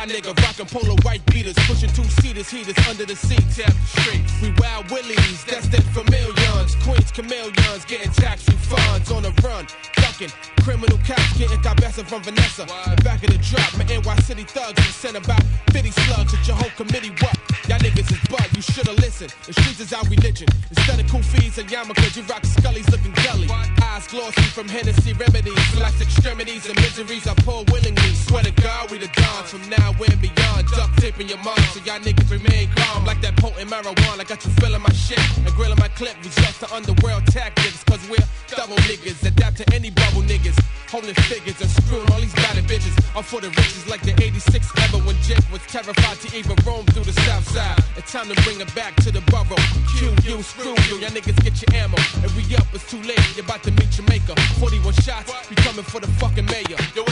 fly nigga, rockin' polo white beaters, pushing two-seaters, heaters under the seats, tap the streets. We wild willies, destined for millions, queens, chameleons, getting tax refunds on the run, ducking criminal cops, getting cabeza from Vanessa. The back of the drop, my NY City thugs, and sent about 50 slugs at your whole committee. What? Y'all niggas is bug, you shoulda listened. The streets is our religion. Instead of kufis and yarmulkes, you rock scullies looking gully. Eyes glossy from Hennessy remedies, life's extremities and miseries I pour willingly. Swear to God, we the dons from now and beyond. Duct tape in your mind so y'all niggas remain calm. Like that potent marijuana, got you feeling my shit. And grilling my clip was just the underworld tactics. Cause we're double niggas, adapt to any bubble niggas. Holding figures and screwing all these batty bitches. I'm for the riches like the 86 ever when Jake was terrified to even roam through the south side. It's time to bring it back to the borough. Q you, screw you, y'all niggas get your ammo. And re-up, it's too late, you're about to meet your maker. 41 shots, we coming for the fucking mayor. Yo,